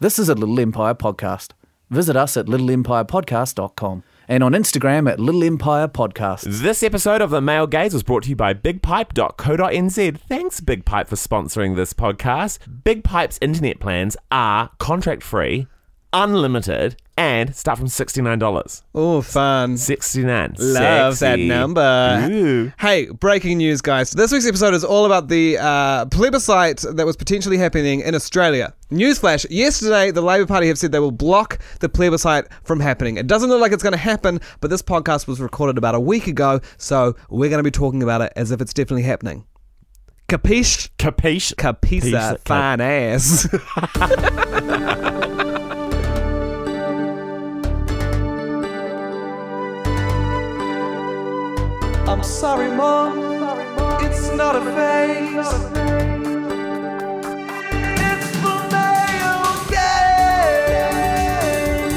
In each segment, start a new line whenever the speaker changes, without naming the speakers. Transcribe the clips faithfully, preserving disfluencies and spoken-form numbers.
This is a Little Empire podcast. Visit us at little empire podcast dot com and on Instagram at Little Empire Podcasts.
This episode of The Male Gaze was brought to you by big pipe dot co dot n z. Thanks, Big Pipe, for sponsoring this podcast. Big Pipe's internet plans are contract-free, unlimited, and start from sixty-nine dollars.
Oh, fun.
sixty-nine.
Love
Sexy.
that number.
Ooh.
Hey, breaking news, guys. This week's episode is all about the uh, plebiscite that was potentially happening in Australia. Newsflash, yesterday the Labour Party have said they will block the plebiscite from happening. It doesn't look like it's going to happen, but this podcast was recorded about a week ago, so we're going to be talking about it as if it's definitely happening. Capiche?
Capiche?
Capisa.
Piece-
Fine ass.
I'm sorry, Mom, it's not a phase. It's the male gaze.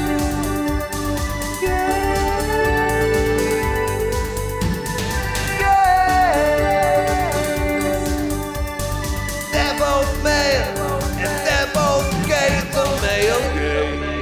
Gaze. Gaze. They're both male, and they're both gay. The male gaze.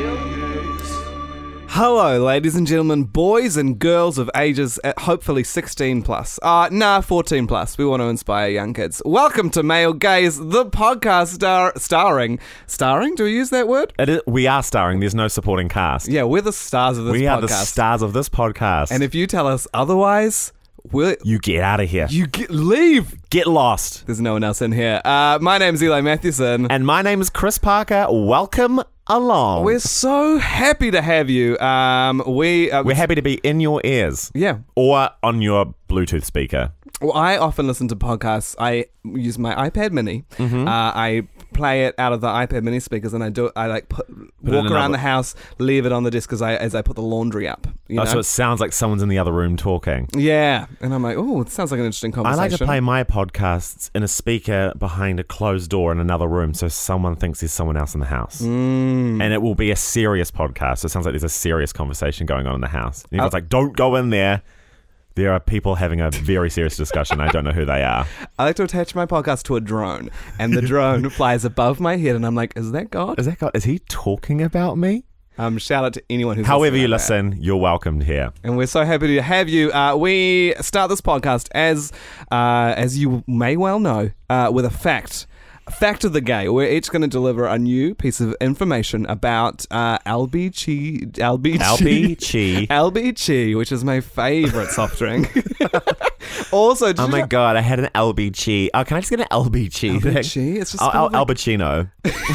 Hello, ladies and gentlemen, boys and girls of ages at hopefully sixteen plus. Uh, nah, fourteen plus. We want to inspire young kids. Welcome to Male Gaze, the podcast star- starring. Starring? Do we use that word?
It is, we are starring. There's no supporting cast.
Yeah, we're the stars of this
we
podcast.
are the stars of this podcast.
And if you tell us otherwise, we'll...
you get out of here.
You get, leave!
Get lost.
There's no one else in here. Uh, my name's Eli Mathewson.
And my name is Chris Parker. Welcome along.
We're so happy to have you. Um, we uh,
We're happy to be in your ears.
Yeah.
Or on your Bluetooth speaker.
Well, I often listen to podcasts. I use my iPad Mini.
Mm-hmm.
Uh, I play it out of the iPad Mini speakers, and I do. I like put,
it
walk
in
around
another-
the house, leave it on the desk as I as I put the laundry up. You
Oh,
know?
so it sounds like someone's in the other room talking.
Yeah, and I'm like, oh, it sounds like an interesting
I
conversation.
like to play my podcasts in a speaker behind a closed door in another room so someone thinks there's someone else in the house.
Mm.
And it will be a serious podcast. So it sounds like there's a serious conversation going on in the house. And everyone's
Uh,
like, don't go in there. There are people having a very serious discussion. I don't know who they are.
I like to attach my podcast to a drone, and the drone flies above my head, and I'm like, is that God?
Is that guy, is he talking about me?
Um, shout out to anyone who's
However you
listening
listen, you're welcomed here.
to that. And we're so happy to have you. Uh, we start this podcast as, uh, as you may well know, uh, with a fact. Fact of the gay. We're each going to deliver a new piece of information about uh, L B Chi, L B Chi,
L B Chi.
L B Chi, which is my favourite soft drink. Also, did
Oh
you
my
know-
god, I had an L B Chi. Oh, can I just get an L B Chi?
L B
thing?
Chi? It's just
Al, Al,
spelled
Al
like-
Pacino.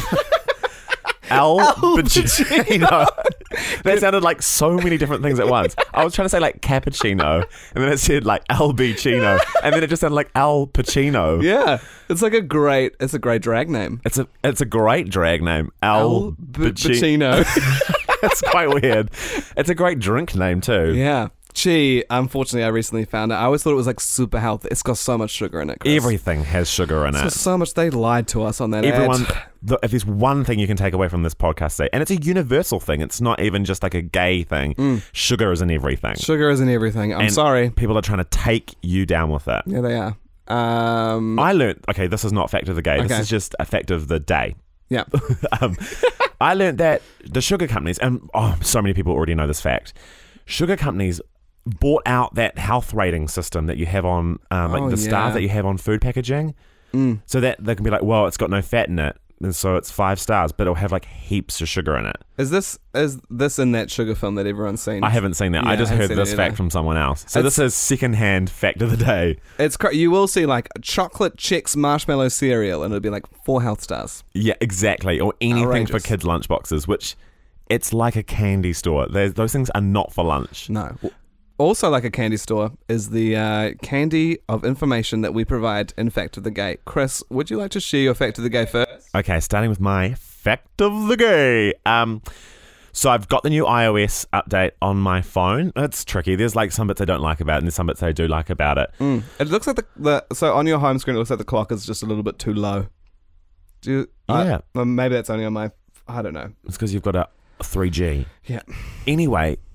Al Pacino. That sounded like so many different things at once. I was trying to say like cappuccino, and then it said like Al Pacino, and then it just sounded like Al Pacino.
Yeah, it's like a great. It's a great drag name.
It's a it's a great drag name, Al,
Al
Pacino.
Pacino.
That's quite weird. It's a great drink name too.
Yeah. Chi, unfortunately, I recently found out. I always thought it was like super healthy. It's got so much sugar in it, Chris.
Everything has sugar in
It's
it.
got so much. They lied to us on that
Everyone,
ad.
the, if there's one thing you can take away from this podcast today, and it's a universal thing, it's not even just like a gay thing.
Mm.
Sugar is in everything.
Sugar isn't everything. I'm
And
sorry.
People are trying to take you down with it.
Yeah, they are. Um,
I learned, okay, this is not fact of the gay. This
Okay.
is just a fact of the day.
yeah.
um, I learned that the sugar companies, and oh, so many people already know this fact, sugar companies bought out that health rating system that you have on, um, like
Oh,
the
yeah.
stars that you have on food packaging,
Mm.
so that they can be like, well, it's got no fat in it, and so it's five stars, but it'll have like heaps of sugar in it.
Is this is this in that sugar film that everyone's seen?
I haven't seen that.
Yeah,
I just
I haven't
heard
seen
this
it
fact
either.
from someone else. So
It's-
this is secondhand fact of the day.
It's cra- you will see like chocolate Chex marshmallow cereal, and it'll be like four health stars.
Yeah, exactly. Or anything for
Outrageous.
kids' lunchboxes, which it's like a candy store. There's, those things are not for lunch.
No. Also, like a candy store, is the uh, candy of information that we provide in Fact of the Gay. Chris, would you like to share your Fact of the Gay first?
Okay, starting with my fact of the day. Um, so I've got the new iOS update on my phone. It's tricky. There's like some bits I don't like about it, and there's some bits I do like about it.
Mm. It looks like the, the so on your home screen, it looks like the clock is just a little bit too low. Do you,
Yeah.
I, well, maybe that's only on my. I don't know.
It's because you've got a three G.
Yeah.
Anyway,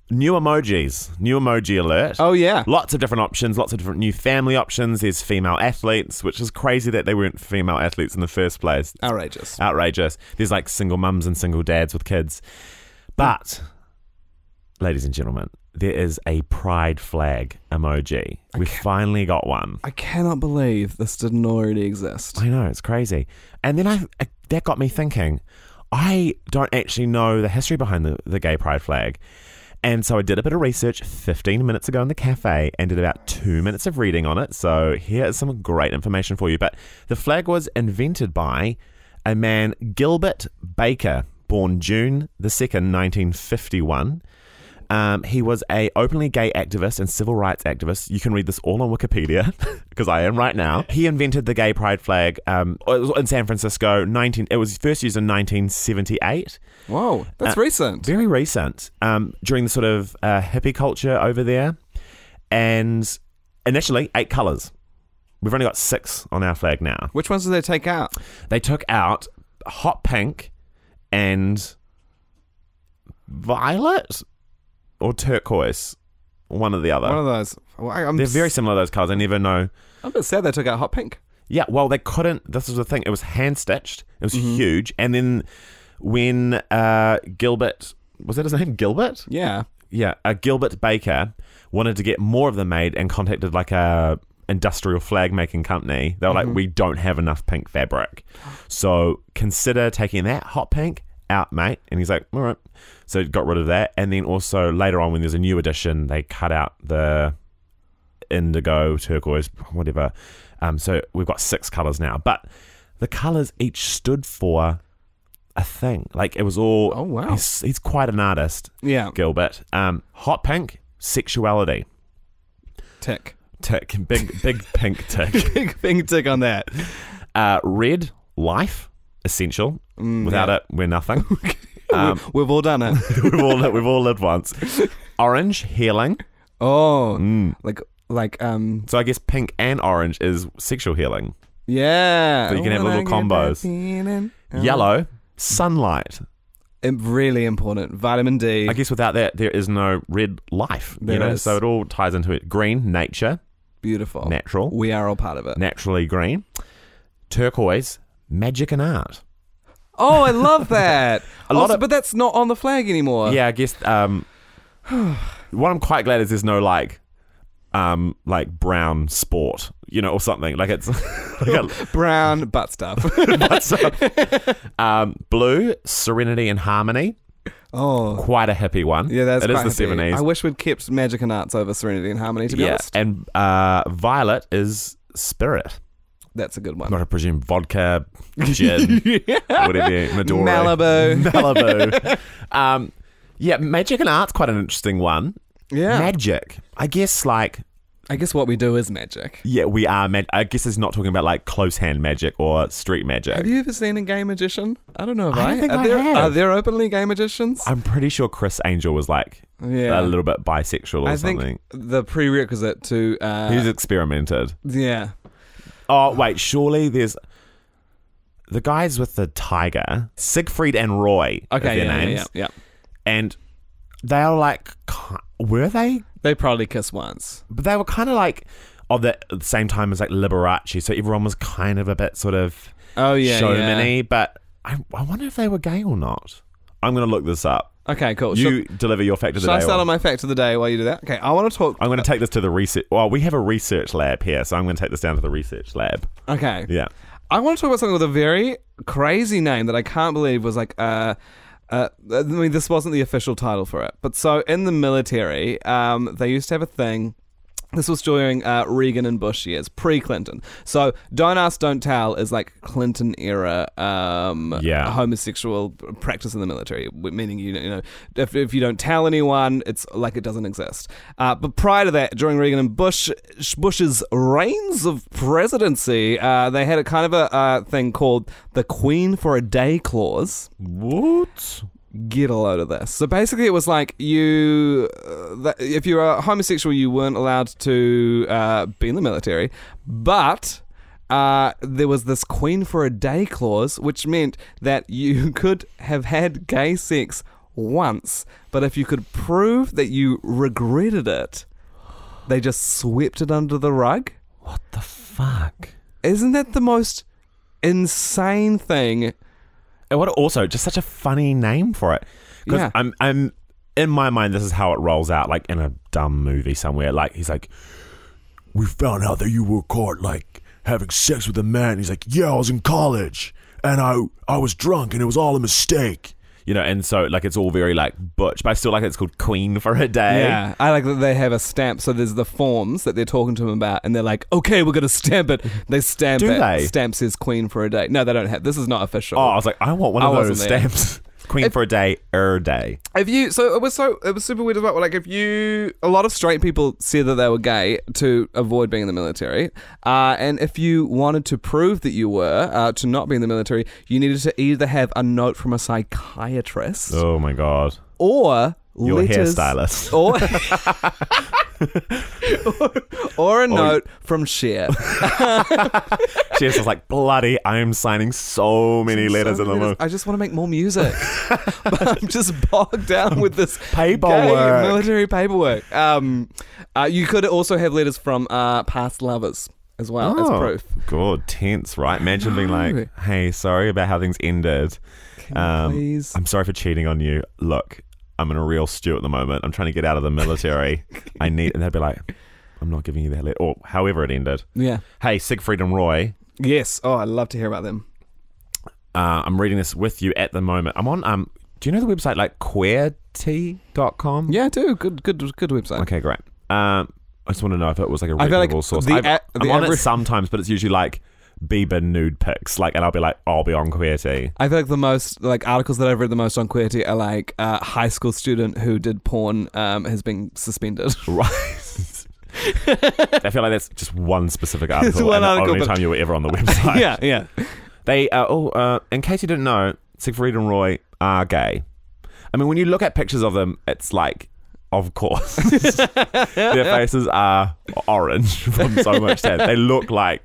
New emojis. New emoji alert.
Oh, yeah.
Lots of different options, lots of different new family options. There's female athletes, which is crazy that they weren't female athletes in the first place.
Outrageous.
Outrageous. There's like single mums and single dads with kids. But, ladies and gentlemen, there is a pride flag emoji. We finally got one.
I cannot believe this didn't already exist.
I know, it's crazy. And then I, I that got me thinking, I don't actually know the history behind the, the gay pride flag. And so I did a bit of research fifteen minutes ago in the cafe and did about two minutes of reading on it. So here is some great information for you. But the flag was invented by a man, Gilbert Baker, born June the second, nineteen fifty-one. Um, he was a openly gay activist and civil rights activist. You can read this all on Wikipedia, because I am right now. He invented the gay pride flag um, in San Francisco. nineteen It was first used in nineteen seventy-eight.
Whoa, that's
Uh,
recent.
Very recent. Um, during the sort of uh, hippie culture over there. And initially, eight colours. We've only got six on our flag now.
Which ones did they take out?
They took out hot pink and violet or turquoise. One or the other.
One of those. Well, I- I'm
They're
s-
very similar, those colours. I never know.
I'm a bit sad they took out hot pink.
Yeah, well, they couldn't. This is the thing. It was hand-stitched. It was
Mm-hmm.
huge. And then when uh, Gilbert... Was that his name? Gilbert?
Yeah.
Yeah, uh, Gilbert Baker wanted to get more of them made and contacted like a industrial flag making company. They were like, we don't have enough pink fabric, so consider taking that hot pink out, mate. And he's like, all right. So got rid of that. And then also later on, when there's a new edition, they cut out the indigo, turquoise, whatever. Um, so we've got six colors now, but the colors each stood for a thing. Like it was all.
Oh, wow.
He's, he's quite an artist.
Yeah.
Gilbert. Um, hot pink, sexuality.
Tick.
Tick. Big, big pink tick.
Big pink tick on that.
Uh, red, life, essential. Without
yeah.
it, we're nothing. Um,
We've all done it.
we've all we've all lived once. Orange, healing.
Oh,
Mm.
like like um
So I guess pink and orange is sexual healing.
yeah.
So you can have little combos. Yellow, sunlight.
Im- really important. Vitamin D.
I guess without that, there is no red life.
There
you know,
is.
so it all ties into it. Green, nature,
Beautiful.
natural,
We are all part of it.
naturally green. Turquoise, magic and art.
Oh, I love that.
A lot
Also,
of-
but that's not on the flag anymore.
Yeah, I guess. Um, what I'm quite glad is there's no like, um, like brown sport, you know, or something like it's like a,
Brown butt stuff.
what's up? um, blue, serenity and harmony.
Oh.
Quite a hippie one.
Yeah, that's
it is
quite
the
happy.
seventies.
I wish we'd kept Magic and Arts over Serenity and Harmony, to be
yeah,
honest.
and uh, violet is spirit.
That's a good one.
Not, I presume, vodka, gin, whatever, Midori.
Malibu.
Malibu. um, yeah, magic and art's quite an interesting one.
Yeah.
Magic. I guess, like,
I guess what we do is magic.
yeah, we are mag- I guess it's not talking about, like, close hand magic or street magic.
Have you ever seen a gay magician? I don't know if
I
I,
don't think
are
I
there,
have.
Are there openly gay magicians?
I'm pretty sure Chris Angel was, like,
yeah.
a little bit bisexual or
I
something.
think the prerequisite to uh,
He's experimented.
yeah.
Oh, wait, surely there's... The guys with the tiger, Siegfried and Roy, are
Okay.
their
Yeah, yeah,
names.
yeah, yeah.
And they were like, ki- were they?
They probably kiss once.
But they were kind of like of the, at the same time as like Liberace, so everyone was kind of a bit sort of
Oh yeah.
showman-y.
yeah.
But I, I wonder if they were gay or not. I'm going to look this up.
Okay. Cool.
You
Should,
deliver your fact of the
should I
day.
start
or-
on my fact of the day while you do that? Okay. I want to talk.
I'm going to take this to the research. Well, we have a research lab here, so I'm going to take this down to the research lab.
Okay.
Yeah.
I want to talk about something with a very crazy name that I can't believe was like, uh, uh, I mean, this wasn't the official title for it. But so in the military, um, they used to have a thing. This was during uh, Reagan and Bush years, pre-Clinton. So don't ask, don't tell is like Clinton era um,
Yeah.
homosexual practice in the military, meaning you know, you know if, if you don't tell anyone, it's like it doesn't exist. Uh, but prior to that, during Reagan and Bush Bush's reigns of presidency, uh, they had a kind of a uh, thing called the Queen for a Day clause.
What?
Get a load of this. So basically, it was like you, uh, that if you were homosexual, you weren't allowed to uh, be in the military, but uh, there was this Queen for a Day clause, which meant that you could have had gay sex once, but if you could prove that you regretted it, they just swept it under the rug.
What the fuck?
Isn't that the most insane thing?
And what also just such a funny name for it. Because
Yeah.
I'm I'm in my mind this is how it rolls out, like in a dumb movie somewhere. Like he's like, we found out that you were caught like having sex with a man. He's like, yeah, I was in college and I I was drunk and it was all a mistake. You know, and so like it's all very like butch, but I still like it's called Queen for a Day.
Yeah, I like that they have a stamp. So there's the forms that they're talking to him about, and they're like, "Okay, we're gonna stamp it." They stamp
Do
it.
they?
Stamp says "Queen for a Day." No, they don't have. This is not official.
Oh, I was like, I want one
I
of those
wasn't there.
stamps. Queen
If-
for a Day, er day.
If you, so it was so it was super weird as well. Like if you, a lot of straight people said that they were gay to avoid being in the military, uh, and if you wanted to prove that you were uh, to not be in the military, you needed to either have a note from a psychiatrist
Oh my god.
or
Your
letters,
hairstylist.
or or a note from Cher.
She was like, bloody, I am signing so many letters
So
in the
many
month.
I just want to make more music, but I'm just bogged down with this
Paperwork.
gay military paperwork. Um, uh, you could also have letters from uh, past lovers as well as proof.
God, tense, right? Imagine being
No.
like, hey, sorry about how things ended.
Can you
Um,
please?
I'm sorry for cheating on you. Look, I'm in a real stew at the moment. I'm trying to get out of the military. I need, and they'd be like, I'm not giving you that letter, or however it ended.
Yeah.
Hey, Siegfried and Roy,
Yes. Oh, I'd love to hear about them.
uh, I'm reading this with you at the moment. I'm on, um, do you know the website like queerty dot com?
Yeah, I do. Good, good, good website.
Okay, great. Um, I just want to know if it was like a
I feel like
reputable source.
the
I've-
a-
I'm
the
on it
average-
sometimes, but it's usually like Bieber nude pics, like, and I'll be like, I'll be on Queerty.
I feel like the most like articles that I've read the most on Queerty are like uh, high school student who did porn um, has been suspended.
Right. I feel like that's just one specific article,
one
and the
article,
only
but-
time you were ever on the website.
yeah, yeah.
They uh, oh, uh, in case you didn't know, Siegfried and Roy are gay. I mean, when you look at pictures of them, it's like, of course, their faces are orange from so much tan. They look like.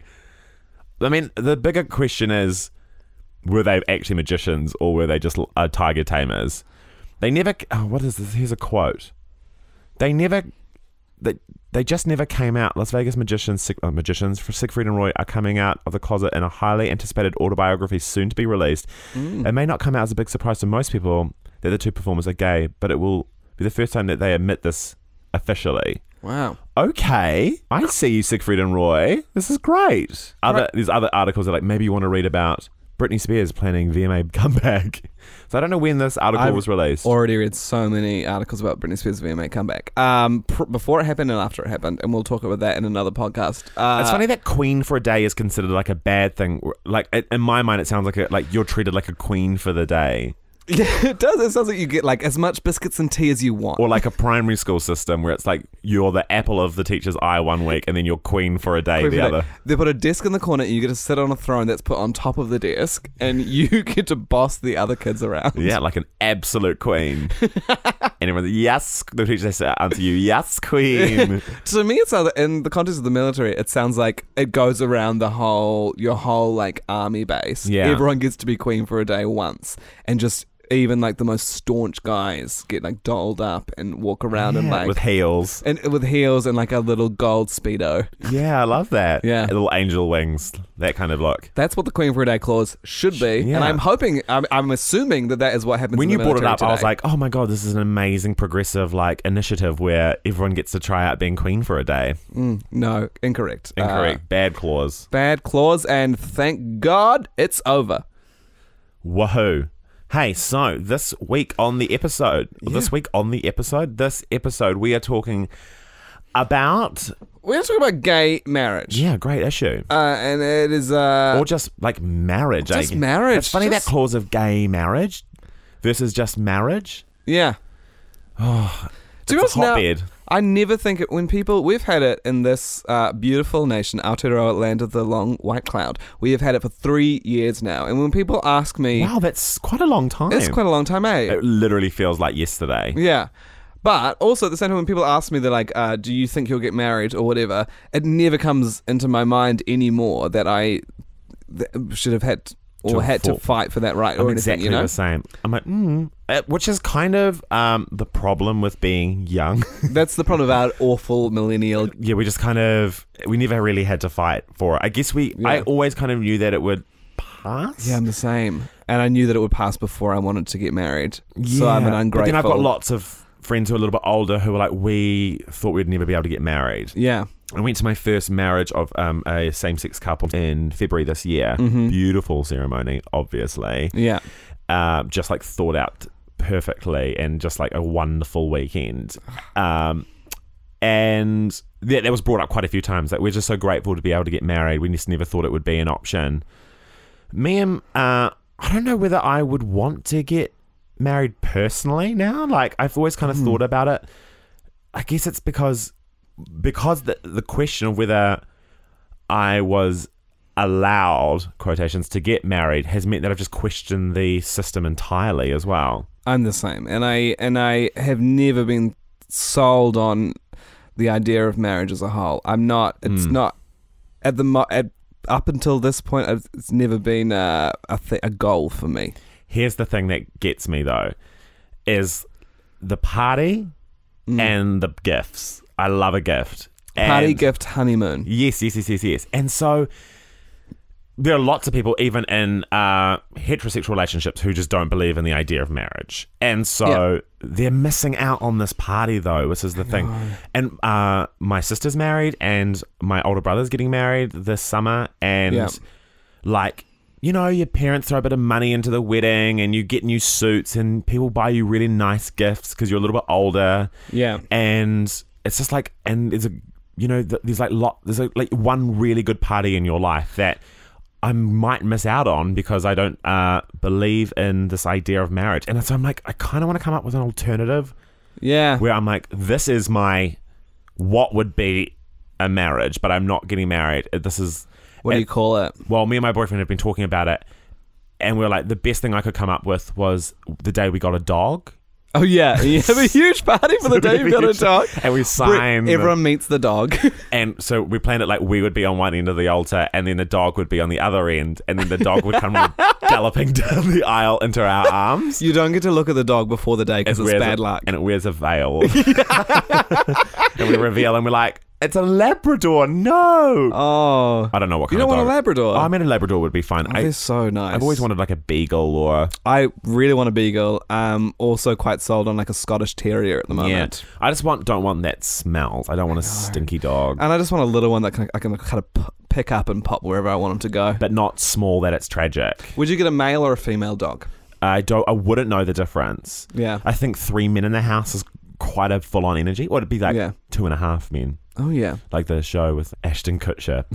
I mean, the bigger question is, were they actually magicians or were they just uh, tiger tamers? They never. Oh, what is this? Here's a quote. They never. They they just never came out. Las Vegas magicians, Sig, uh, magicians for Siegfried and Roy are coming out of the closet in a highly anticipated autobiography soon to be released.
Mm.
It may not come out as a big surprise to most people that the two performers are gay, but it will be the first time that they admit this officially.
Wow.
Okay, I see you, Siegfried and Roy. This is great. Other
Right.
There's other articles that like maybe you want to read about Britney Spears planning V M A comeback. So I don't know when this article
I've
was released.
Already read so many articles about Britney Spears' V M A comeback. Um, pr- before it happened and after it happened, and we'll talk about that in another podcast. Uh,
It's funny that queen for a day is considered like a bad thing. Like in my mind, it sounds like a, like you're treated like a queen for the day,
Yeah, it does. It sounds like you get like as much biscuits and tea as you want.
or like a primary school system where it's like you're the apple of the teacher's eye one week, and then you're queen for a day
Queen
the
for a
other.
day. They put a desk in the corner, and you get to sit on a throne that's put on top of the desk, and you get to boss the other kids around.
Yeah, like an absolute queen. And everyone's yes. The teacher says answer you, yes, queen.
To me, it's other, in the context of the military. It sounds like it goes around the whole your whole like army base.
Yeah.
Everyone gets to be queen for a day once, and just even like the most staunch guys get like dolled up and walk around and
Yeah,
like
with heels.
and with heels and like a little gold speedo.
Yeah, I love that.
Yeah.
Little angel wings, that kind of look.
That's what the Queen for a Day clause should be,
Yeah.
and I'm hoping, I'm, I'm assuming that that is what happens.
When
in
you
the
brought it
military
up, I was
today.
like, oh my God, this is an amazing progressive like initiative where everyone gets to try out being queen for a day.
Mm, no, incorrect.
Incorrect.
Uh,
Bad clause.
bad clause, and thank God it's over.
Woohoo. Hey, so this week on the episode, this week on the episode, this episode, we are talking about,
We're talking about gay marriage.
yeah, great issue.
Uh, and it is uh,
Or just like marriage.
just
I-
marriage.
It's funny
Just-
that clause of gay marriage versus just marriage.
yeah.
Oh,
To be
it's
honest,
a
now,
hotbed.
I never think it when people we've had it in this uh, beautiful nation, Aotearoa, land of the long white cloud. We have had it for three years now, and when people ask me,
Wow, that's quite a long time.
it's quite a long time, eh?
It literally feels like yesterday.
Yeah. But also at the same time, when people ask me, they're like, uh, do you think you'll get married or whatever, it never comes into my mind anymore that I th- should have had or
To
had to
fall.
fight for that right
I'm
or
exactly
anything, you know?
the same. I'm like, mm. Uh, which is kind of um, the problem with being young.
That's the problem about awful millennial.
Yeah, we just kind of we never really had to fight for it. I guess we. I
Yeah.
always kind of knew that it would pass.
Yeah, I'm the same. And I knew that it would pass before I wanted to get married. So I'm an ungrateful.
But then I've got lots of friends who are a little bit older who were like, we thought we'd never be able to get married.
Yeah.
I went to my first marriage of um, a same-sex couple in February this year.
Mhm.
Beautiful ceremony, obviously.
Yeah.
Uh, just like thought out perfectly and just like a wonderful weekend. Um, and that, that was brought up quite a few times. Like, we're just so grateful to be able to get married. We just never thought it would be an option. Me and uh, I don't know whether I would want to get married personally now. Like, I've always kind of
Hmm.
thought about it. I guess it's because because the the question of whether I was allowed, quotations, to get married has meant that I've just questioned the system entirely as well.
I'm the same. And I and I have never been sold on the idea of marriage as a whole. I'm not it's
Mm.
not at the mo- at up until this point I've- it's never been uh, a th- a goal for me.
Here's the thing that gets me though, is the party
Mm.
and the gifts. I love a gift.
Party,
And-
gift, honeymoon.
Yes, yes, yes, yes, yes. And so there are lots of people, even in uh, heterosexual relationships, who just don't believe in the idea of marriage. And so they're missing out on this party, though, which is the thing. And uh, my sister's married, and my older brother's getting married this summer. And,
Yeah.
like, you know, your parents throw a bit of money into the wedding, and you get new suits, and people buy you really nice gifts because you're a little bit older.
Yeah.
And it's just like, and there's a, you know, th- there's like lot, there's a, like one really good party in your life that I might miss out on because I don't uh, believe in this idea of marriage. And so I'm like, I kind of want to come up with an alternative
Yeah.
where I'm like, this is my, what would be a marriage, but I'm not getting married. This is,
What do you call it?
well, me and my boyfriend have been talking about it, and we we're like, the best thing I could come up with was the day we got a dog.
Oh yeah, you have a huge party for the day you got a dog.
And we signed.
Everyone meets the dog.
And so we planned it like we would be on one end of the altar, and then the dog would be on the other end, and then the dog would come galloping down the aisle into our arms.
You don't get to look at the dog before the day because
It
it's
wears
bad
a-
luck.
And it wears a veil. And we reveal, and we're like, it's a Labrador. No.
Oh,
I don't know what
you
kind
don't
of
want a
dog.
Labrador?
Oh, I mean, a Labrador would be fine.
Oh,
I,
they're so nice.
I've always wanted like a beagle or
I really want a beagle. Um, also quite sold on like a Scottish Terrier at the moment.
yeah. I just want don't want that smells. I don't want a stinky dog,
And I just want a little one that can, I can kind of p- pick up and pop wherever I want him to go.
but not small that it's tragic.
Would you get a male or a female dog?
I don't. I wouldn't know the difference.
Yeah.
I think three men in the house is quite a full on energy. Or it'd be like
Yeah.
two and a half men.
Oh yeah.
Like the show with Ashton Kutcher.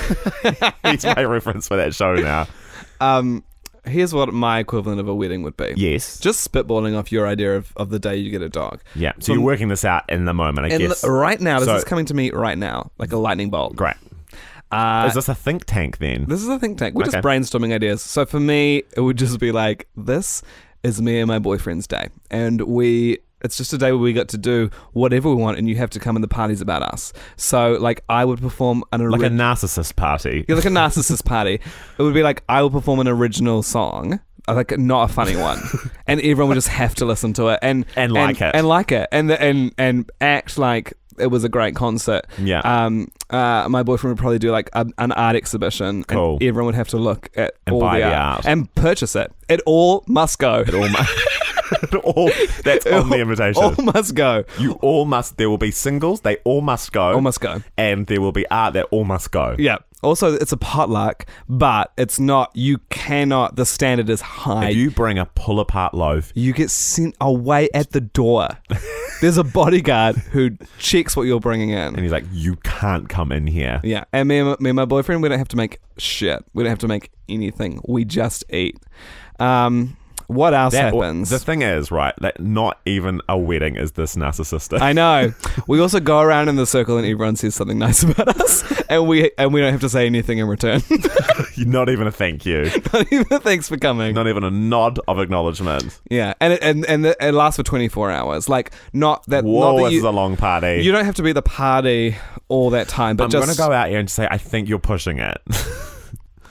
He's my reference for that show now.
Um, here's what my equivalent of a wedding would be.
Yes.
Just spitballing off your idea of, of the day you get a dog.
Yeah. So
From-
you're working this out in the moment, I
And
guess.
l- right now, this
So-
is coming to me right now, like a lightning bolt.
Great.
Uh,
Is this a think tank then?
This is a think tank. We're
Okay.
just brainstorming ideas. So for me, it would just be like, this is me and my boyfriend's day. And we, it's just a day where we got to do whatever we want and you have to come and the party's about us. So like I would perform an
Like a
original,
narcissist party.
like a narcissist party. It would be like, I will perform an original song. Like not a funny one, and everyone would just have to listen to it and
And like it.
and like it, and and and act like it was a great concert.
Yeah.
Um. Uh. My boyfriend would probably do like a, an art exhibition.
Cool.
And everyone would have to look at
And
all
buy
the,
the
art,
art.
and purchase it. It all must go.
It all, mu- it all that's on the invitation.
All must go.
You all must. There will be singles. They all must go.
All must go.
And there will be art that all must go.
Yeah. Also, it's a potluck, but it's not. You cannot. The standard is high.
If you bring a pull apart loaf,
You get sent away at the door. There's a bodyguard who checks what you're bringing in.
and he's like, "You can't come in here."
Yeah, and me and, my, me and my boyfriend, we don't have to make shit. We don't have to make anything. We just eat. Um, what else
That-
happens?
The thing is, right, that not even a wedding is this narcissistic.
I know. We also go around in the circle and everyone says something nice about us, and we and we don't have to say anything in return.
Not even a thank you.
Not even thanks for coming.
Not even a nod of acknowledgement.
Yeah, and it, and and it lasts for twenty-four hours. Like not that.
Whoa,
not that
this
you,
is a long party.
you don't have to be at the party all that time, but
I'm
just
going to go out here and say, I think you're pushing it.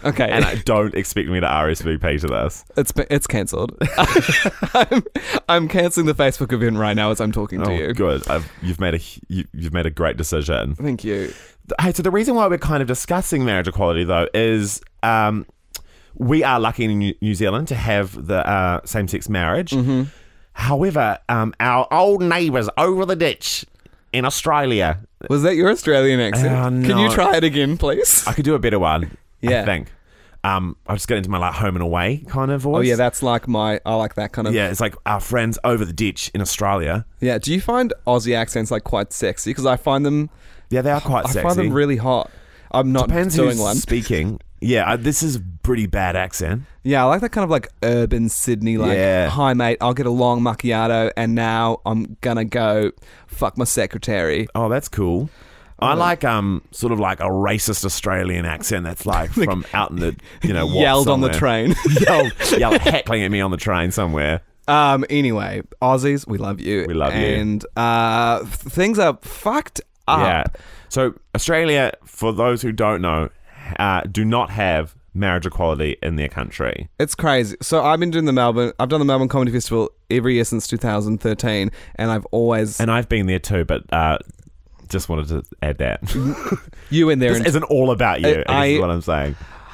Okay.
And I don't expect me to R S V P to this.
It's it's cancelled. I'm, I'm cancelling the Facebook event right now as I'm talking to
Oh,
you.
good. I've, you've made a you, you've made a great decision.
Thank you.
Hey, so the reason why we're kind of discussing marriage equality, though, is um, we are lucky in New, New Zealand to have the uh, same-sex marriage.
Mm-hmm.
However, um, our old neighbours over the ditch in Australia.
Was that your Australian accent?
Uh,
Can
no.
you try it again, please?
I could do a better one.
Yeah.
I think. Um, I'll just get into my like home and away kind of voice.
Oh yeah, that's like my. I like that kind of.
Yeah, it's like our friends over the ditch in Australia.
Yeah. Do you find Aussie accents like quite sexy? Because I find them.
Yeah, they are quite
I
sexy.
find them really hot. I'm not
Depends
doing
who's
one.
speaking. Yeah, uh, this is pretty bad accent.
Yeah, I like that kind of like urban Sydney, like,
Yeah.
hi mate, I'll get a long macchiato and now I'm gonna go fuck my secretary.
Oh, that's cool. I like um sort of like a racist Australian accent that's like from out in the you know what,
Yelled on the
somewhere.
train.
yelled, yelled heckling at me on the train somewhere.
um. Anyway, Aussies, we love you.
We love you.
And uh, th- things are fucked up.
Yeah. So Australia, for those who don't know, uh, do not have marriage equality in their country.
It's crazy. So I've been doing the Melbourne. I've done the Melbourne Comedy Festival every year since two thousand thirteen, and I've always
And I've been there too, but uh, just wanted to add that.
you in there.
This
and
isn't all about you.
I-
is what I'm saying.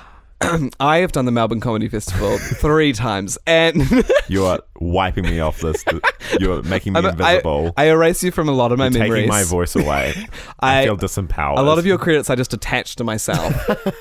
I have done the Melbourne Comedy Festival three times, and
You are wiping me off this. You're making me
I'm-
invisible.
I, I erase you from a lot of my
You're
memories.
taking my voice away. I,
I-
feel disempowered.
A lot of your credits I just attached to myself.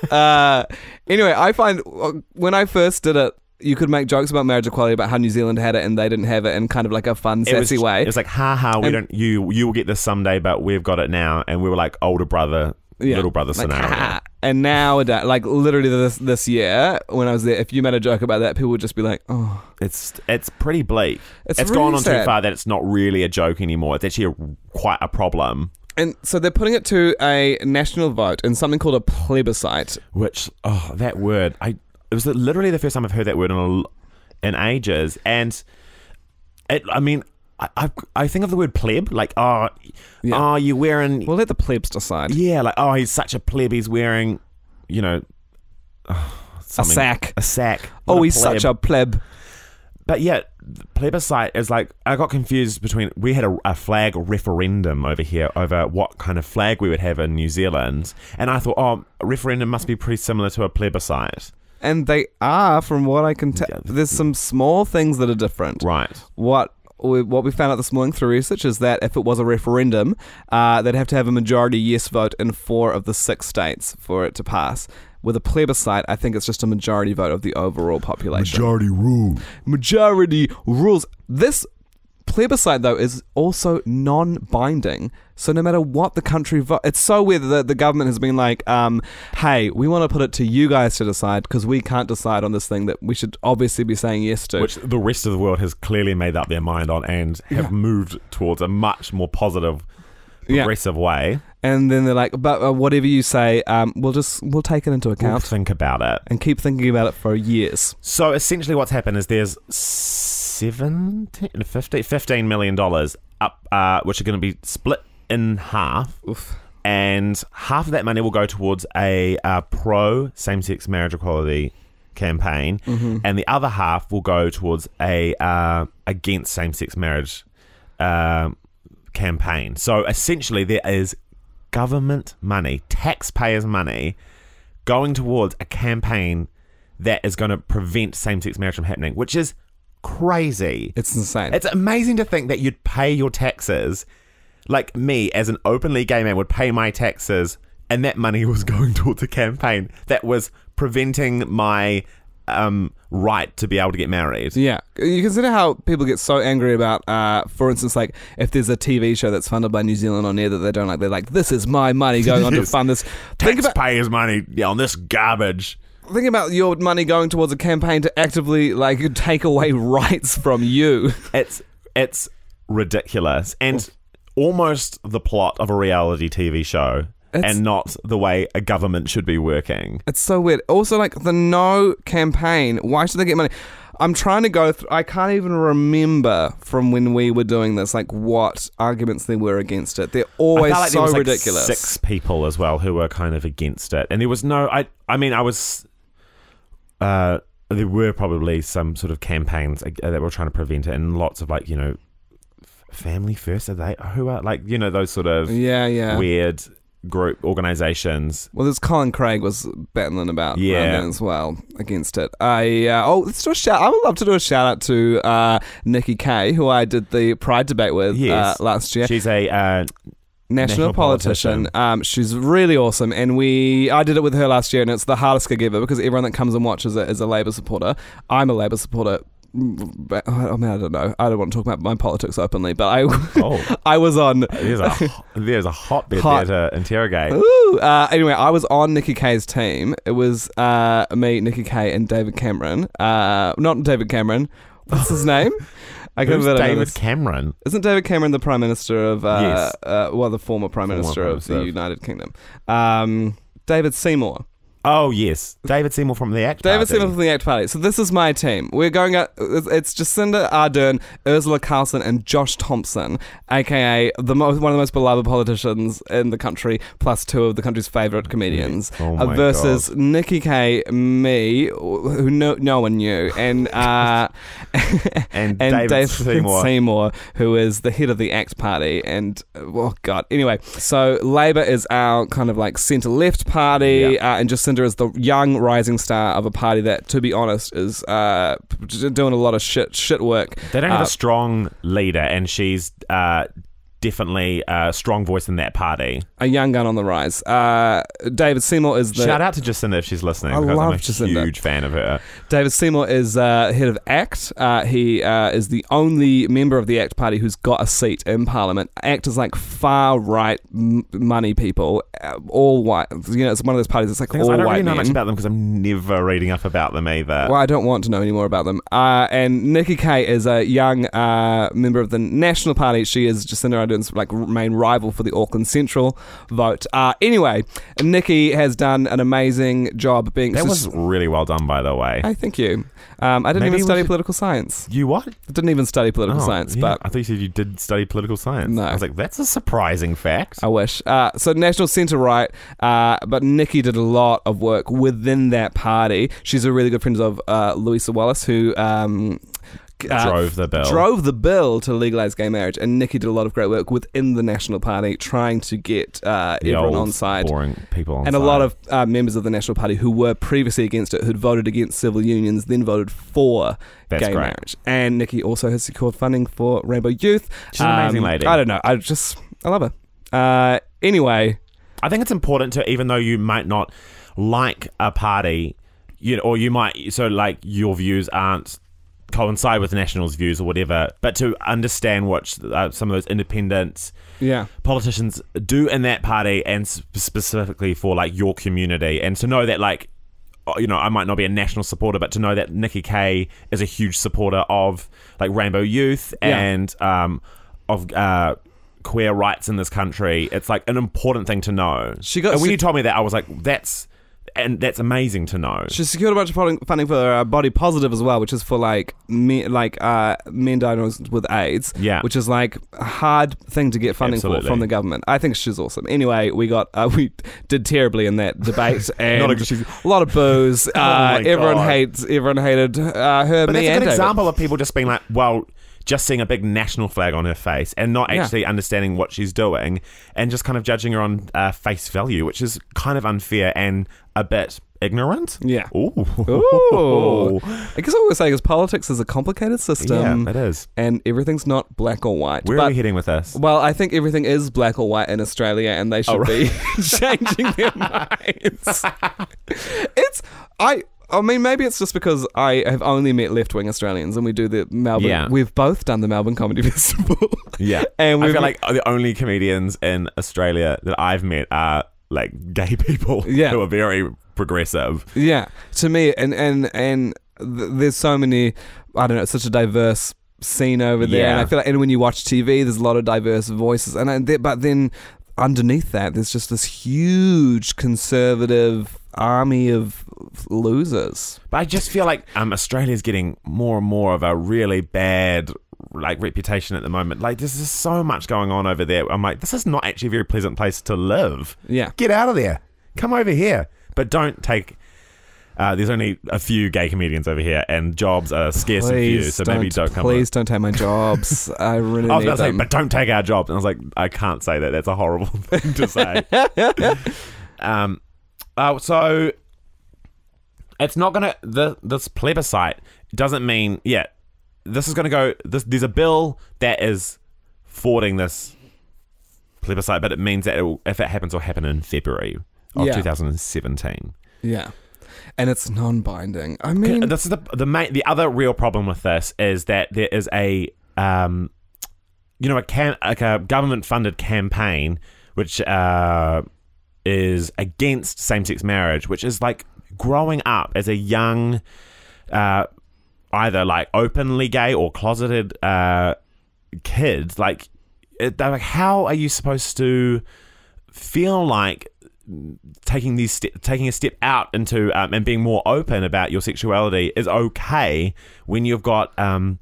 uh, anyway, I find uh, when I first did it, you could make jokes about marriage equality, about how New Zealand had it and they didn't have it, in kind of like a fun,
it was,
sassy way.
It was like, ha ha, we
And-
don't. You you will get this someday, but we've got it now, and we were like older brother,
Yeah.
little brother
Like,
scenario.
"Ha." And nowadays, like literally this this year, when I was there, if you made a joke about that, people would just be like, "Oh,
It's it's pretty bleak.
It's
it's
really
gone on
sad.
too far that it's not really a joke anymore. It's actually a, quite a problem.
And so they're putting it to a national vote in something called a plebiscite.
Which oh, that word! I it was literally the first time I've heard that word in a, in ages, and it. I mean. I, I I think of the word pleb, like, oh,
Yeah.
oh, you're wearing,
We'll let the plebs decide.
yeah, like, oh, he's such a pleb, he's wearing, you know, oh,
A
something-
sack.
A sack.
Oh,
What
he's
pleb.
such a pleb.
But yeah, the plebiscite is like, I got confused between, we had a, a flag referendum over here over what kind of flag we would have in New Zealand. And I thought, oh, a referendum must be pretty similar to a plebiscite.
And they are, from what I can tell.
Yeah.
There's some small things that are different.
Right.
What we, what we found out this morning through research is that if it was a referendum, uh, they'd have to have a majority yes vote in four of the six states for it to pass. With a plebiscite, I think it's just a majority vote of the overall population.
Majority rule.
Majority rules. This plebiscite, though, is also non-binding. So no matter what the country vote, it's so weird that the government has been like, um, hey, we want to put it to you guys to decide because we can't decide on this thing that we should obviously be saying yes to.
Which the rest of the world has clearly made up their mind on and have
Yeah.
moved towards a much more positive,
Yeah.
progressive way.
And then they're like, but uh, whatever you say, um, we'll just we'll take it into
We'll
account
think about it.
and keep thinking about it for years.
So essentially what's happened is there's seventeen, fifteen, fifteen million dollars up, uh, which are going to be split in half.
Oof.
And half of that money will go towards a uh, pro same-sex marriage equality campaign,
Mm-hmm.
and the other half will go towards a uh, against same-sex marriage uh, campaign. So essentially there is government money, taxpayers' money, going towards a campaign that is going to prevent same-sex marriage from happening, which is crazy.
It's insane.
It's amazing to think that you'd pay your taxes, like me as an openly gay man would pay my taxes, and that money was going towards a campaign that was preventing my um, right to be able to get married.
Yeah. You consider how people get so angry about, uh, for instance, like if there's a T V show that's funded by New Zealand on air that they don't like, they're like, this is my money going on to
Yes.
fund this. Think about,
Taxpayers' money yeah, on this garbage.
think about your money going towards a campaign to actively like take away rights from you.
It's it's ridiculous and almost the plot of a reality T V show.
It's-
and not the way a government should be working.
It's so weird. Also, like the No campaign, why should they get money? I'm trying to go through, I can't even remember from when we were doing this, like what arguments there were against it. They're always
I felt like
so
there was, like,
ridiculous.
Six people as well who were kind of against it, and there was no. I. I mean, I was. uh, there were probably some sort of campaigns uh, that were trying to prevent it, and lots of like you know, f- family first. Are they who are like you know those sort of
Yeah, yeah.
weird group organizations?
Well, there's Colin Craig was battling about
Yeah.
around then as well against it. I uh, oh, let's do a shout. I would love to do a shout out to uh, Nikki Kay, who I did the Pride debate with
Yes.
uh, last year.
She's a uh,
National,
national
politician.
politician.
Um, she's really awesome, and we I did it with her last year, and it's the hardest gig ever because everyone that comes and watches it is a Labour supporter. I'm a Labour supporter. But, I mean, I don't know. I don't want to talk about my politics openly, but I
oh,
I was on.
there's a there's a hotbed
Hot.
there to interrogate.
Ooh, uh, anyway, I was on Nikki Kay's team. It was uh, me, Nikki Kay, and David Cameron. Uh, not David Cameron. What's his name? I
Who's
can't
David
this.
Cameron?
Isn't David Cameron the Prime Minister of, uh,
Yes.
uh, well, the former Prime
Former
Minister
Prime
of the
Minister.
United Kingdom? Um, David Seymour.
Oh yes, David Seymour from the ACT
David
Party.
Seymour from the ACT Party. So this is my team. We're going out. It's Jacinda Ardern, Ursula Carlson, and Josh Thompson, aka the most, one of the most beloved politicians in the country, plus two of the country's favourite comedians,
Oh
uh,
my
versus
God.
Nikki Kay, me, who no, no one knew, and uh,
and,
and
David,
David
Seymour.
Seymour, who is the head of the ACT Party. And, uh, oh, God. Anyway, so Labour is our kind of like centre-left party,
Yeah.
uh, and Jacinda is the young rising star of a party that, to be honest, is uh, p- doing a lot of shit shit work.
They don't have
Uh,
a strong leader, and she's uh, definitely a strong voice in that party.
a young gun on the rise. Uh, David Seymour is the...
Shout out to Jacinda if she's listening.
I
because
love
I'm a
Jacinda.
huge fan of her.
David Seymour is uh, head of ACT. Uh, he uh, is the only member of the ACT Party who's got a seat in Parliament. ACT is like far right m- money people, uh, all white. You know, it's one of those parties that's like
Thing is,
all
I don't
white
really know
men.
much about them because I'm never reading up about them either.
Well, I don't want to know any more about them. Uh, and Nikki Kay is a young uh, member of the National Party. She is Jacinda Ardern's like r- main rival for the Auckland Central vote. Uh, anyway, Nikki has done an amazing job being.
That was really well done, by the way.
Hey, thank you. Um, I didn't
Maybe
even
we
study
should-
political science.
You what?
I didn't even study political
Oh,
science,
yeah.
but
I thought you said you did study political science.
No.
I was like, that's a surprising fact.
I wish. Uh, so National Centre Right, uh, but Nikki did a lot of work within that party. She's a really good friend of uh, Louisa Wallace, who um, uh,
Drove the bill.
drove the bill to legalise gay marriage, and Nikki did a lot of great work within the National Party, trying to get uh,
the
everyone
old,
on side.
boring people on
And a
side.
lot of uh, members of the National Party who were previously against it, who'd voted against civil unions, then voted for
That's
gay
great.
marriage. And Nikki also has secured funding for Rainbow Youth.
She's an amazing lady.
I don't know. I just, I love her. Uh, anyway,
I think it's important to, even though you might not like a party, you or you might, so like your views aren't coincide with National's views or whatever, but to understand what uh, some of those independent
yeah.
politicians do in that party, and sp- specifically for like your community, and to know that like, you know, I might not be a National supporter, but to know that Nikki Kay is a huge supporter of like Rainbow Youth
Yeah.
and um, of uh, queer rights in this country, it's like an important thing to know.
She got-
and when
she-
you told me that, I was like, that's and that's amazing to know.
She secured a bunch of funding- funding for uh, Body Positive as well, which is for like me, like uh, men diagnosed with AIDS.
Yeah.
which is like a hard thing to get funding
Absolutely.
for from the government. I think she's awesome. Anyway, we got uh, we did terribly in that debate, and
Not a- she's-
a lot of boos. Uh,
my
everyone
God.
hates. Everyone hated uh, her.
But
me
that's a
and
good
David.
example of people just being like, well, just seeing a big national flag on her face and not
Yeah.
actually understanding what she's doing, and just kind of judging her on uh, face value, which is kind of unfair and a bit ignorant.
Yeah.
Ooh.
Ooh. I guess what we're saying is politics is a complicated system,
Yeah, it is.
and everything's not black or white.
Where
but
are we heading with this?
Well, I think everything is black or white in Australia, and they should
Oh, right.
be changing their minds. It's I. I mean, maybe it's just because I have only met left-wing Australians, and we do the Melbourne.
Yeah.
We've both done the Melbourne Comedy Festival.
Yeah.
and
I
we've
feel like the only comedians in Australia that I've met are like gay people
Yeah.
who are very progressive.
yeah. To me, and and and th- there's so many. I don't know. It's such a diverse scene over there, and
Yeah.
I feel like, and when you watch T V, there's a lot of diverse voices, and I, th- but then underneath that, there's just this huge conservative army of losers.
But I just feel like um, Australia's getting more and more of a really bad like reputation at the moment. Like there's just so much going on over there. I'm like, this is not actually a very pleasant place to live.
Yeah.
Get out of there. Come over here. But don't take Uh, there's only a few gay comedians over here, and jobs are scarce and few, so maybe don't come.
Please don't take my jobs. I really
I was
need
about to say,
them.
but don't take our jobs. And I was like, I can't say that. That's a horrible thing to say. um, uh, so it's not gonna. The this plebiscite doesn't mean yeah. This is gonna go. This there's a bill that is forwarding this plebiscite, but it means that it will, if it happens, will happen in February of
Yeah.
two thousand seventeen.
Yeah. And it's non-binding. I mean,
This is the the main, the other real problem with this is that there is a um, you know, a cam, like a government funded campaign which uh, is against same sex marriage, which is like growing up as a young, uh, either like openly gay or closeted uh, kid. Like, it, they're like, how are you supposed to feel like taking these ste- taking a step out into um, and being more open about your sexuality is okay when you've got um,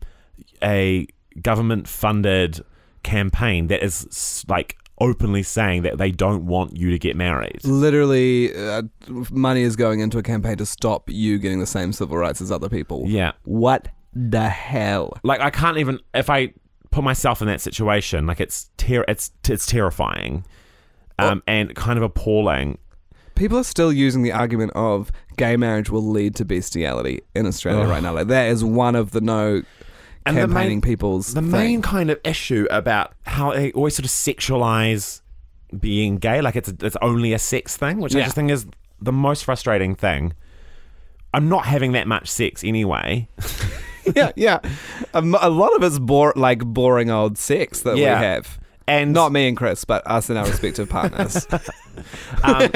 a government funded campaign that is s- like openly saying that they don't want you to get married?
literally, uh, money is going into a campaign to stop you getting the same civil rights as other people.
Yeah,
What the hell?
like I can't even, if I put myself in that situation, like it's ter- it's it's terrifying. Um, and kind of appalling.
People are still using the argument of gay marriage will lead to bestiality in Australia
Ugh.
right now. Like, that is one of the no
And the
campaigning
main-
people's
The
thing.
main kind of issue about how they always sort of sexualize being gay, like it's it's only a sex thing, which I
Yeah.
just think is the most frustrating thing. I'm not having that much sex anyway.
yeah, yeah. Um, a lot of it's bore, like boring old sex that
Yeah.
we have.
And
Not me and Chris, but us and our respective partners.
Um,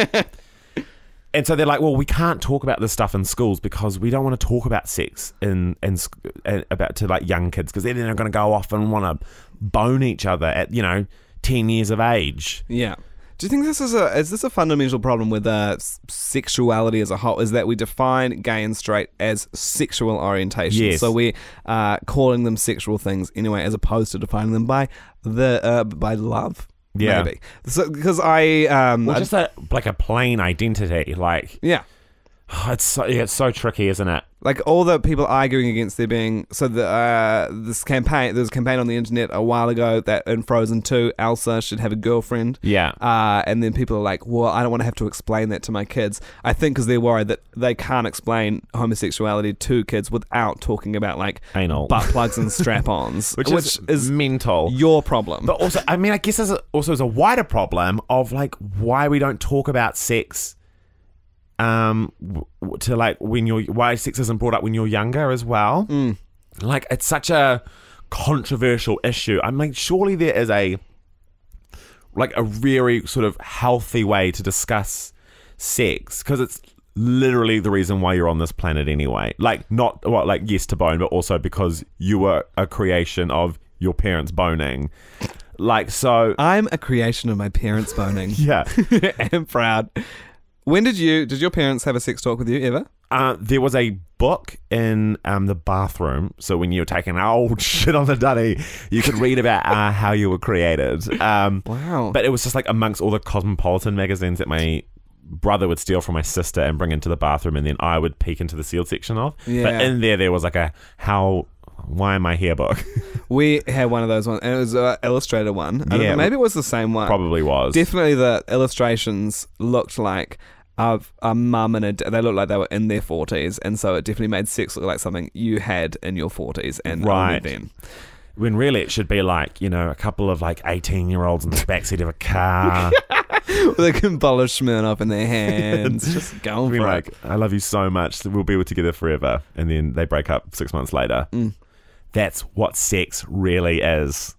and so they're like, well, we can't talk about this stuff in schools because we don't want to talk about sex in, in sc- uh, about to like young kids because then they're going to go off and want to bone each other at, you know, ten years of age.
Yeah. Do you think this is a is this a fundamental problem with uh, s- sexuality as a whole? Is that we define gay and straight as sexual orientation?
Yes.
So we are calling them sexual things anyway, as opposed to defining them by the uh, by love.
Yeah.
Maybe. So because I um
Well,
I-
just a, like a plain identity, like
yeah.
it's so, yeah, it's so tricky, isn't it?
Like all the people arguing against there being so the uh, this campaign there was a campaign on the internet a while ago that in Frozen two Elsa should have a girlfriend.
Yeah.
Uh, and then people are like, well, I don't want to have to explain that to my kids. I think because they're worried that they can't explain homosexuality to kids without talking about like
Anal.
butt plugs and strap-ons,
Which, is, mental.
your problem.
But also, I mean, I guess there's a, also is a wider problem of like why we don't talk about sex. Um, w- w- to like when you're why sex isn't brought up when you're younger as well.
Mm.
Like it's such a controversial issue. I mean, surely there is a like a very sort of healthy way to discuss sex because it's literally the reason why you're on this planet anyway. Like not what like yes to bone, but also because you were a creation of your parents boning. Like so,
I'm a creation of my parents boning.
yeah.
I'm proud. When did you did your parents have a sex talk with you ever?
Uh, there was a book in um, the bathroom, so when you were taking old shit on the dunny, you could read about uh, how you were created. Um,
Wow.
But it was just like amongst all the Cosmopolitan magazines that my brother would steal from my sister and bring into the bathroom, and then I would peek into the sealed section of.
Yeah.
But in there, there was like a how, why am I here book?
We had one of those ones, and it was an illustrated one. I don't
Yeah,
know, maybe it was the same one.
Probably was.
Definitely, the illustrations looked like a, a mum and a d- they looked like they were in their forties, and so it definitely made sex look like something you had in your forties, and
Right.
only then.
When really it should be like, you know, a couple of like eighteen year olds in the backseat of a car.
With a Kumbala Smirnoff in their hands, just going
Be
for
like,
it.
I love you so much. We'll be together forever. And then they break up six months later.
Mm.
That's what sex really is.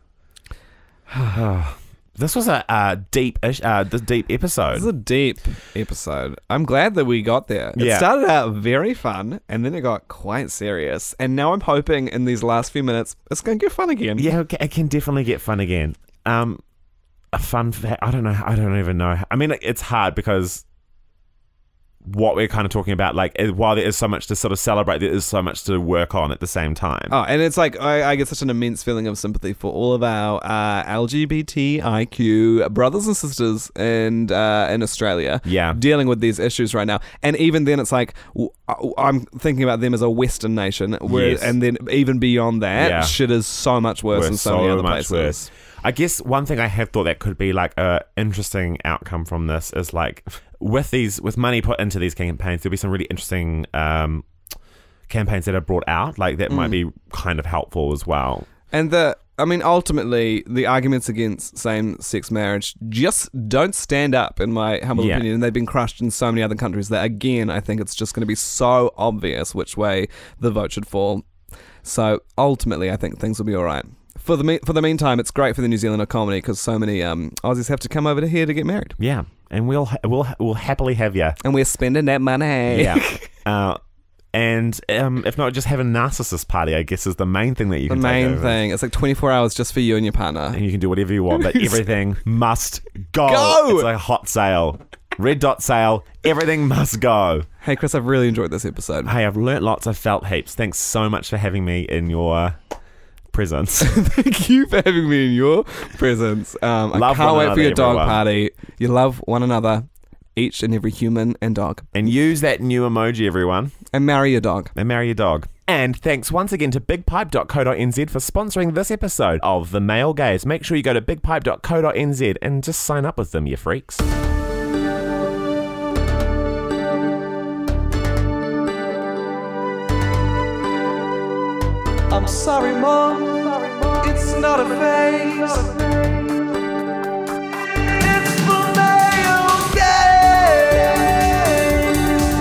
This was a uh, deep, ish, uh, the deep episode.
This is a deep episode. I'm glad that we got there. It
Yeah.
started out very fun, and then it got quite serious. And now I'm hoping in these last few minutes it's going to get fun again.
Yeah, it ca- it can definitely get fun again. Um, a fun fact. I don't know. I don't even know. I mean, it's hard because what we're kind of talking about. Like, while there is so much to sort of celebrate, there is so much to work on at the same time.
Oh, and it's like I, I get such an immense feeling of sympathy for all of our uh, L G B T I Q brothers and sisters in uh, in Australia,
Yeah.
dealing with these issues right now. And even then, it's like w- I'm thinking about them as a Western nation, where,
Yes.
and then even beyond that,
Yeah.
shit is so much worse
Worse,
in so, many other
much
places.
worse. I guess one thing I have thought that could be like a interesting outcome from this is like with these with money put into these campaigns, there'll be some really interesting um, campaigns that are brought out, like that
Mm.
might be kind of helpful as well.
And the, I mean, ultimately, the arguments against same-sex marriage just don't stand up, in my humble
Yeah.
opinion. And they've been crushed in so many other countries that, again, I think it's just going to be so obvious which way the vote should fall. So ultimately, I think things will be all right. For the me- for the meantime, it's great for the New Zealand economy because so many um, Aussies have to come over to here to get married,
Yeah, and we'll ha- we'll we'll happily have you.
and we're spending that money.
Yeah. uh, and um, if not, just have a narcissist party, I guess, is the main thing that you
The
can take
main
over.
thing. It's like twenty-four hours just for you and your partner.
And you can do whatever you want, but everything must go.
Go!
It's a hot sale. Red dot sale. Everything must go.
Hey, Chris, I've really enjoyed this episode.
Hey, I've learnt lots. I've felt heaps. Thanks so much for having me in your presence.
Thank you for having me in your presence. Um, I
Love
can't
one
wait for
another,
your dog
everyone.
party. You love one another, each and every human and dog.
And use that new emoji, everyone.
And marry your dog.
And marry your dog. And thanks once again to big pipe dot co dot n z for sponsoring this episode of The Male Gaze. Make sure you go to big pipe dot co dot n z and just sign up with them, you freaks.
I'm sorry, Mom. It's not a phase. It's the male gaze.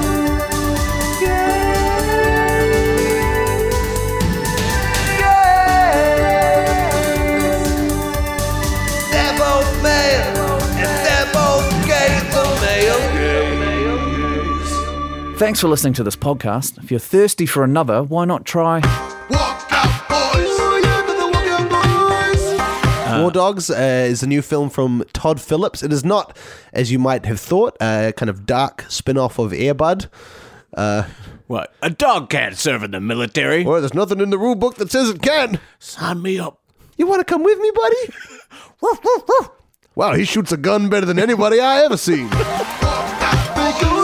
Gaze. Gaze. They're both male and they're both gay. The male gaze.
Thanks for listening to this podcast. If you're thirsty for another, why not try...
Walk out, boys. War Dogs uh, is a new film from Todd Phillips. It is not, as you might have thought, a kind of dark spin-off of Air Bud. Uh,
What? A dog can't serve in the military.
well, there's nothing in the rule book that says it can.
Sign me up.
You want to come with me, buddy? Wow, he shoots a gun better than anybody I ever seen.
They go